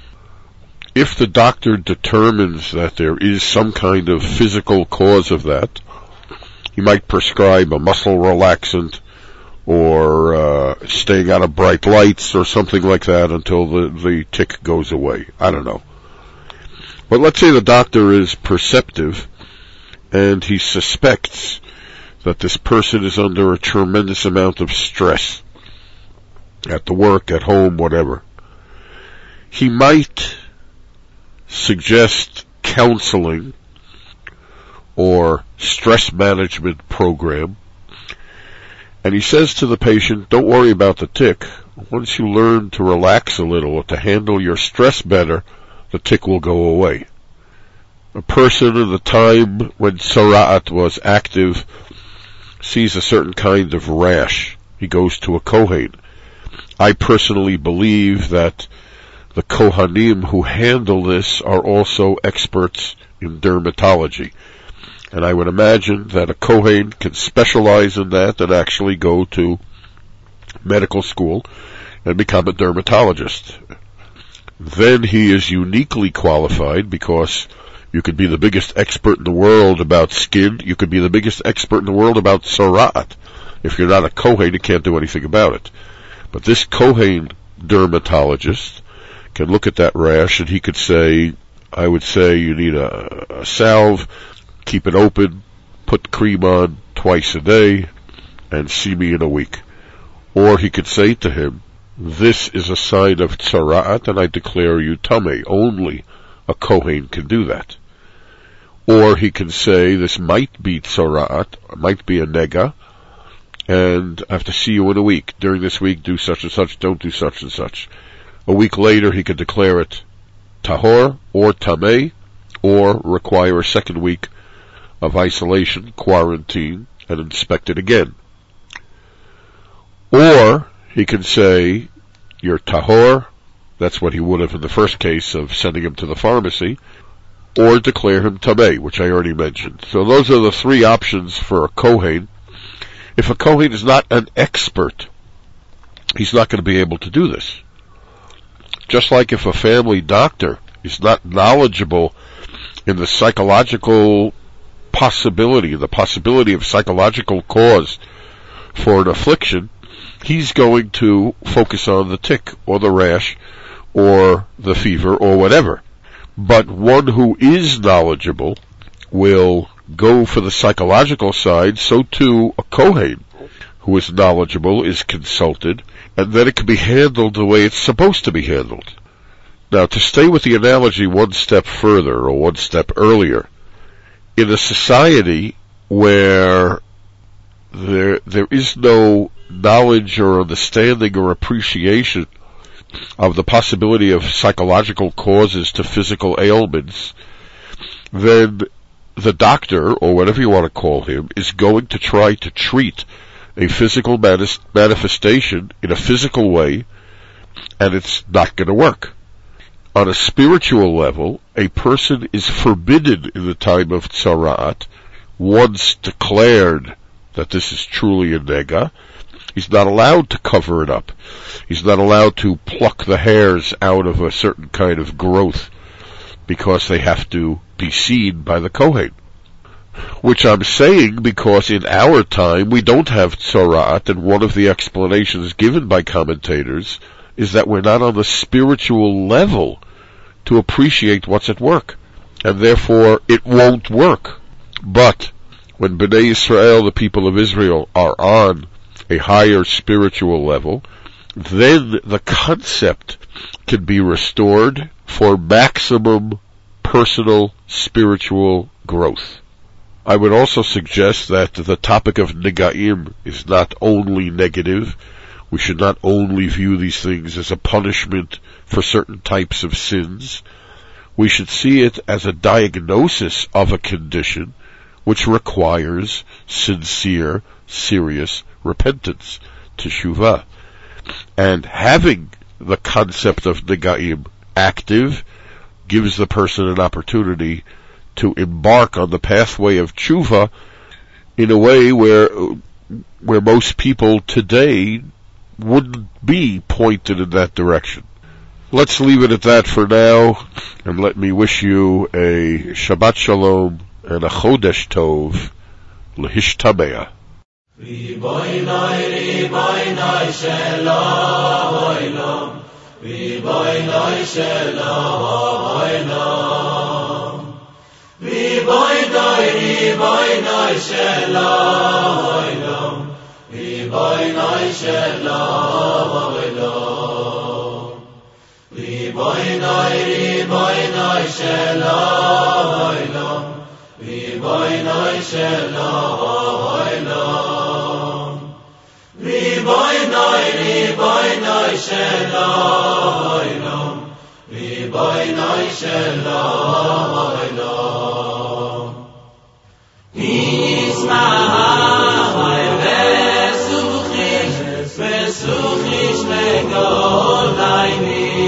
If the doctor determines that there is some kind of physical cause of that, he might prescribe a muscle relaxant or uh, staying out of bright lights or something like that until the, the tick goes away. I don't know. But let's say the doctor is perceptive and he suspects that this person is under a tremendous amount of stress at the work, at home, whatever. He might suggest counseling or stress management program. And he says to the patient, don't worry about the tick. Once you learn to relax a little or to handle your stress better, the tick will go away. A person in the time when Tzara'at was active sees a certain kind of rash. He goes to a Kohen. I personally believe that the Kohanim who handle this are also experts in dermatology. And I would imagine that a Kohen can specialize in that and actually go to medical school and become a dermatologist. Then he is uniquely qualified because you could be the biggest expert in the world about skin. You could be the biggest expert in the world about Tzara'at. If you're not a Kohen, you can't do anything about it. But this Kohen dermatologist can look at that rash and he could say, I would say you need a, a salve, keep it open, put cream on twice a day, and see me in a week. Or he could say to him, this is a sign of Tzara'at and I declare you Tameh. Only a Kohen can do that. Or he can say, this might be Tzara'at, might be a Nega, and I have to see you in a week. During this week, do such and such, don't do such and such. A week later, he could declare it Tahor or Tameh, or require a second week of isolation, quarantine, and inspect it again. Or he can say, you're Tahor, that's what he would have in the first case of sending him to the pharmacy, or declare him Tameh, which I already mentioned. So those are the three options for a Kohen. If a Kohen is not an expert, he's not going to be able to do this. Just like if a family doctor is not knowledgeable in the psychological possibility, the possibility of psychological cause for an affliction, he's going to focus on the tick or the rash or the fever or whatever. But one who is knowledgeable will go for the psychological side. So too a Kohen who is knowledgeable is consulted, and then it can be handled the way it's supposed to be handled. Now, to stay with the analogy one step further or one step earlier, in a society where there there is no knowledge or understanding or appreciation of the possibility of psychological causes to physical ailments, then the doctor, or whatever you want to call him, is going to try to treat a physical manis- manifestation in a physical way, and it's not going to work. On a spiritual level, a person is forbidden in the time of tzara'at, once declared that this is truly a nega. He's not allowed to cover it up. He's not allowed to pluck the hairs out of a certain kind of growth, because they have to be seen by the Kohen. Which I'm saying because in our time we don't have tzara'at, and one of the explanations given by commentators is that we're not on the spiritual level to appreciate what's at work, and therefore it won't work. But when Bnei Israel, the people of Israel, are on a higher spiritual level, then the concept can be restored for maximum personal spiritual growth. I would also suggest that the topic of negaim is not only negative. We should not only view these things as a punishment for certain types of sins. We should see it as a diagnosis of a condition which requires sincere, serious repentance, teshuvah. And having the concept of negaim active gives the person an opportunity to embark on the pathway of tshuva in a way where where most people today wouldn't be pointed in that direction. Let's leave it at that for now, and let me wish you a Shabbat Shalom and a Chodesh Tov, L'Hishtameah. Riboynoi, Riboynoi, Shelo Oilom, Riboynoi, Shelo Oilom, Riboynoi, Riboynoi, Shelo Oilom, Riboynoi, Shelo Oilom, Riboynoi, Riboynoi, Shelo Oilom, Riboynoi, Shelo Oilom, Riboynoi, Riboynoi, Shelo Oilom, Riboynoi, Shelo Oilom, Yisma'ai ve'suchish, ve'suchish legolayni,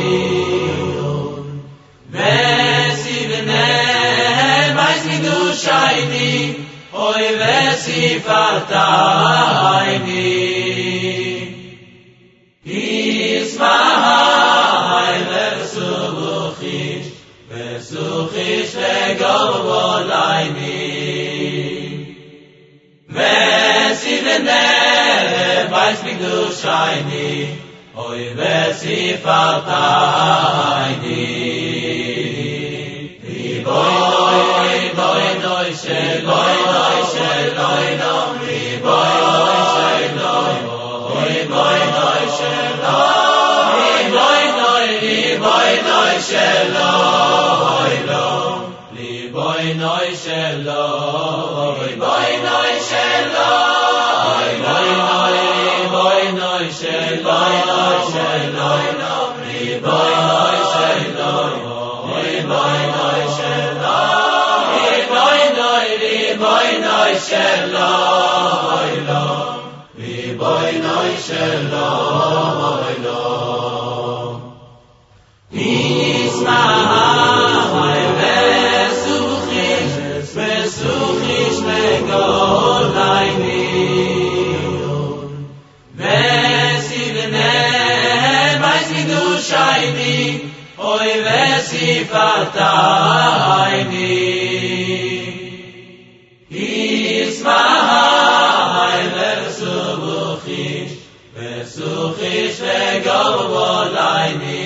ve'sivnei v'smidushayni, oy ve'sifatayni, Yisma'ai ve'suchish, ve'suchish legolayni, Ve'sivnei v'smidushayni, oy ve'sifatayni, Riboynoi, Riboynoi, Sheloinoi, Sheloinom, Riboynoi, Sheloinom, Riboynoi, Sheloinom, Riboynoi, Riboynoi, Sheloinom, Riboynoi, Sheloinom, Riboynoi, Sheloinom, Riboynoi, Sheloinom, Sheloinom, Riboynoi, Sheloinom, Riboynoi, Sheloinom, Riboynoi, Riboynoi, Sheloinom, Riboynoi, Sheloinom, Yisma'ai ve'suchish, ve'suchish legolayni, ve'sivnei v'smidushayni, oy ve'sifatayni, Yisma'ai ve'suchish, ve'suchish legolayni,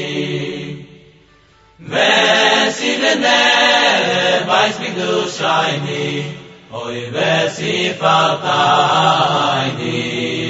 Ve'sivnei v'smidushayni, oy ve'sifatayni,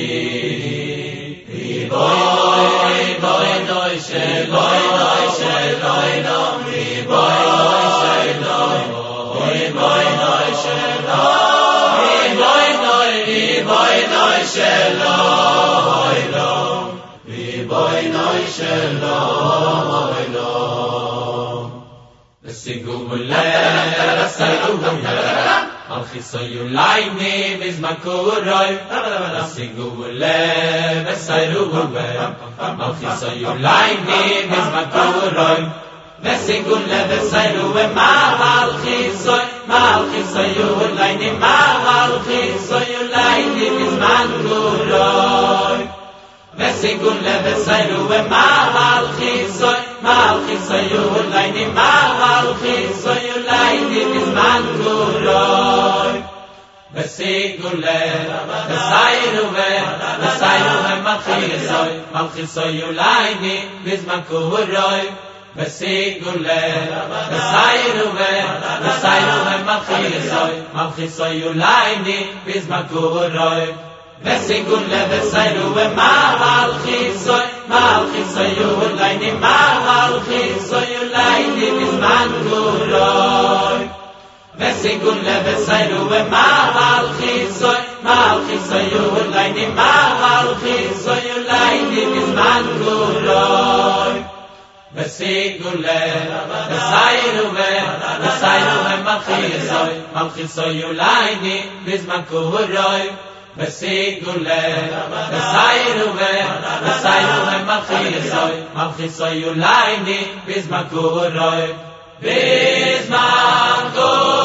Riboynoi, Riboynoi, Sheloinoi, Sheloinom, Riboynoi, Sheloinom, Riboynoi, Sheloinom, Riboynoi, Riboynoi, Sheloinom, Riboynoi, Sheloinom, Sigule, Sigule, Malchisoyulaini, Bismakuroi, Sigule, Sigule, Malchisoyulaini, Bismakuroi, Sigule, Sigule, Malchisoy, Malchisoyulaini, Malchisoyulaini, Bismakuroi, Sigule, Sigule, Malchisoy, Malchisoyulaini, Malchisoyulaini, Bismakuroi, Sigule, Sigule, Sigule, Malchisoy, Malchisoyulaini, Bismakuroi, Sigule, Sigule, Sigule, Malchisoy, Malchisoyulaini, Bismakuroi, Sigule, Sigule, Malchisoy, Malchisoyulaini, Malchisoyulaini, Bismakuroi, Sigule, Sigule, Malchisoy, Malchisoyulaini, Malchisoyulaini, Bismakuroi, Sigule, Sigule, Sigule, Malchisoy, Malchisoyulaini, Bismakuroi, Sigule, Sigule, Sigule, Malchisoy, Malchisoyulaini, Bismakuroi, Bismakuroi.